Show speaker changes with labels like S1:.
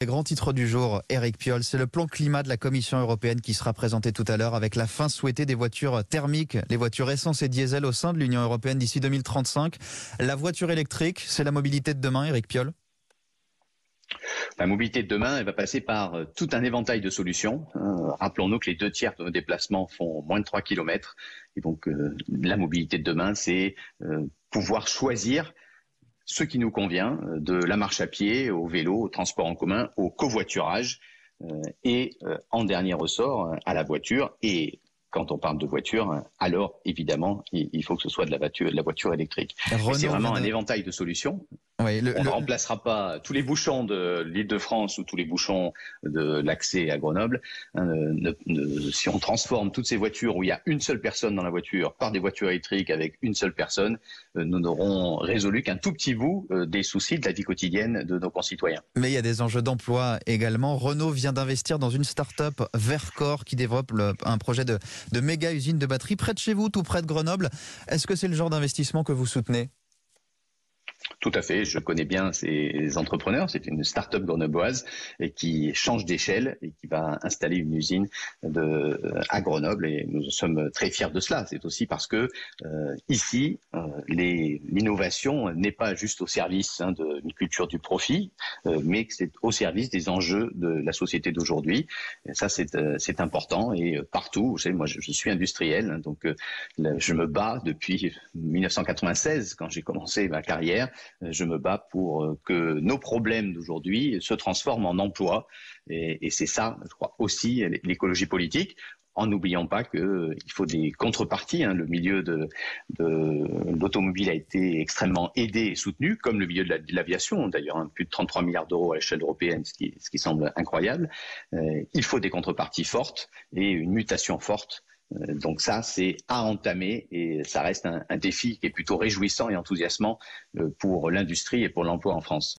S1: Grand titre du jour, Éric Piolle, c'est le plan climat de la Commission européenne qui sera présenté tout à l'heure avec la fin souhaitée des voitures thermiques, les voitures essence et diesel au sein de l'Union européenne d'ici 2035. La voiture électrique, c'est la mobilité de demain, Éric Piolle?
S2: La mobilité de demain, elle va passer par tout un éventail de solutions. Rappelons-nous que les 2/3 de nos déplacements font moins de 3 km. Et donc, la mobilité de demain, c'est pouvoir choisir ce qui nous convient, de la marche à pied, au vélo, au transport en commun, au covoiturage et en dernier ressort à la voiture. Et quand on parle de voiture, alors évidemment, il faut que ce soit de la voiture électrique. C'est vraiment un éventail de solutions.
S1: Oui,
S2: on ne remplacera pas tous les bouchons de l'Île-de-France ou tous les bouchons de l'accès à Grenoble. Si on transforme toutes ces voitures où il y a une seule personne dans la voiture par des voitures électriques avec une seule personne, nous n'aurons résolu qu'un tout petit bout des soucis de la vie quotidienne de nos concitoyens.
S1: Mais il y a des enjeux d'emploi également. Renault vient d'investir dans une start-up, Verkor, qui développe un projet de méga usine de batterie près de chez vous, tout près de Grenoble. Est-ce que c'est le genre d'investissement que vous soutenez ?
S2: Tout à fait, je connais bien ces entrepreneurs. C'est une start-up grenobloise qui change d'échelle et qui va installer une usine à Grenoble, et nous sommes très fiers de cela. C'est aussi parce que ici, l'innovation n'est pas juste au service d'une culture du profit, mais que c'est au service des enjeux de la société d'aujourd'hui. Et ça, c'est important, et partout. Vous savez, moi, je suis industriel, donc je me bats depuis 1996, quand j'ai commencé ma carrière. Je me bats pour que nos problèmes d'aujourd'hui se transforment en emplois. Et c'est ça, je crois, aussi l'écologie politique. En n'oubliant pas qu'il faut des contreparties. Le milieu de l'automobile a été extrêmement aidé et soutenu, comme le milieu de l'aviation d'ailleurs, plus de 33 milliards d'euros à l'échelle européenne, ce qui semble incroyable. Il faut des contreparties fortes et une mutation forte. Donc ça, c'est à entamer, et ça reste un défi qui est plutôt réjouissant et enthousiasmant pour l'industrie et pour l'emploi en France.